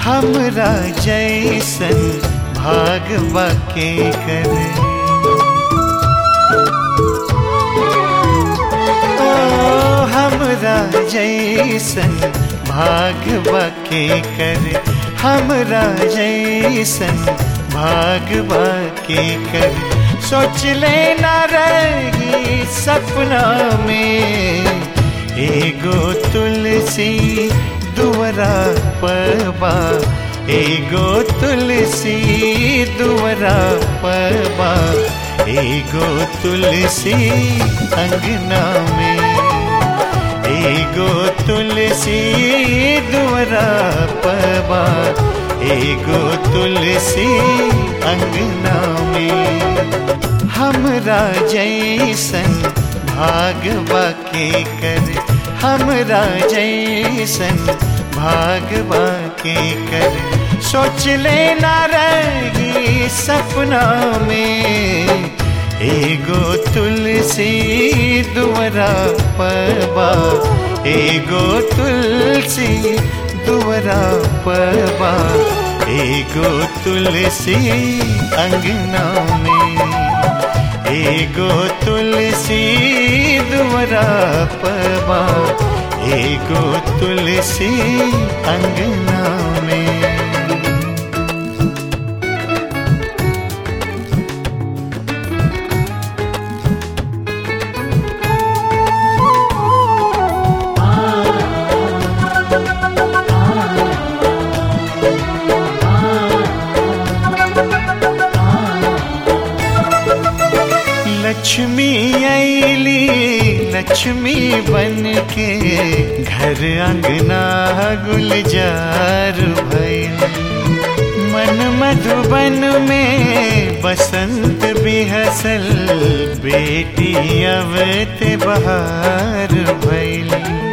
हमरा जैसन भागवा के करे। ओ हमरा जैसन भागवा के करे, हमरा जैसन भागवा के करे। सोच लेना रही सपना में, एगो तुलसी दुवरा पबा, एगो तुलसी दुवरा पबा, एगो तुलसी अंगना में, एगो तुलसी दुवरा पबा, एगो तुलसी अंगना में। हमरा जैसन भागवा के करे, हमरा जैसन भागवा के करे। सोच लेना रही सपना में, एगो तुलसी दुवरा पबा, एगो तुलसी दुवरा पबा, एगो तुलसी अंगना में, एगो तुलसी दुवरा पबा, एगो तुलसी अंगना में। लक्ष्मी आईली लक्ष्मी बन के, घर अंगना गुलजार भइल। मन मधुबन में बसंत बिहसल, बेटी अवत बहार भइल।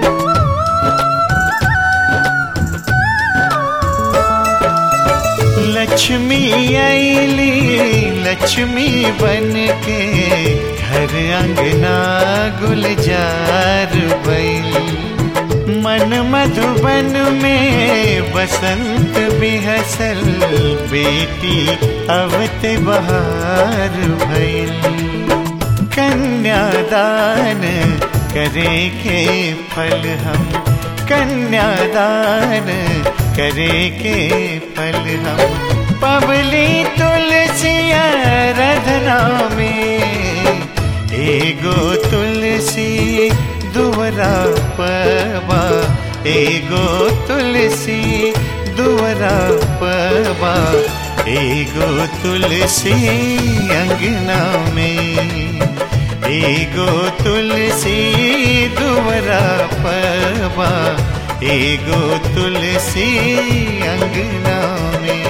लक्ष्मी आईली लक्ष्मी बन के, घर अंगना गुलजार भइल। मन मधुबन में बसंत बिहसल, बेटी अवत बहार भइल। कन्यादान करे के फल हम, कन्यादान करे के फल हम, पबली तुलसी आराधना में। एगो तुलसी दुवरा पबा, एगो तुलसी दुवरा पबा, एगो तुलसी अंगना में, एगो तुलसी दुवरा पबा, एगो तुलसी अंगना में।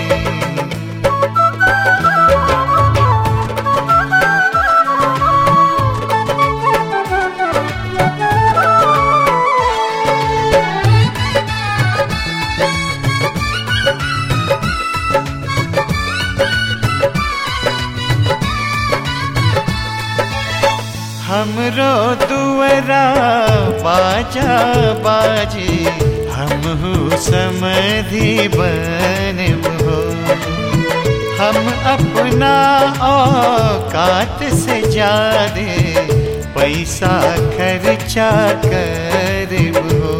हमरो दुवरा बाजा बाजी, हमहु समधि बनबो। हम अपना औकात से ज्यादा पैसा खर्चा करबो।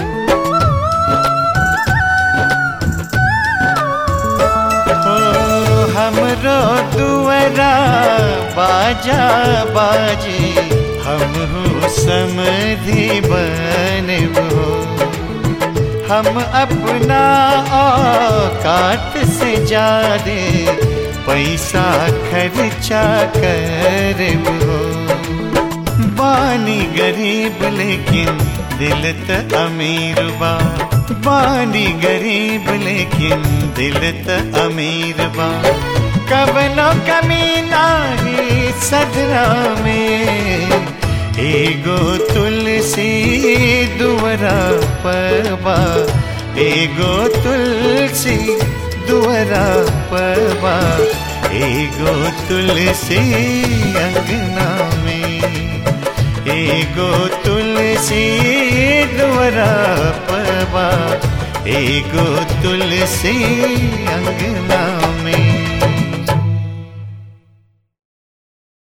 हमरो दुवरा बाजा बाजी, हमहु समधि बनबो। हम अपना औकात से ज्यादा पैसा खर्चा करबो। बानी गरीब लेकिन दिल त अमीर बा, बानी गरीब लेकिन दिल त अमीर बा। कबनो कमी नाही सदरा में, एगो तुलसी दुवरा पबा, एगो तुलसी दुवरा पबा, एगो तुलसी अंगना में, एगो तुलसी दुवरा पबा, एगो तुलसी अंगना में।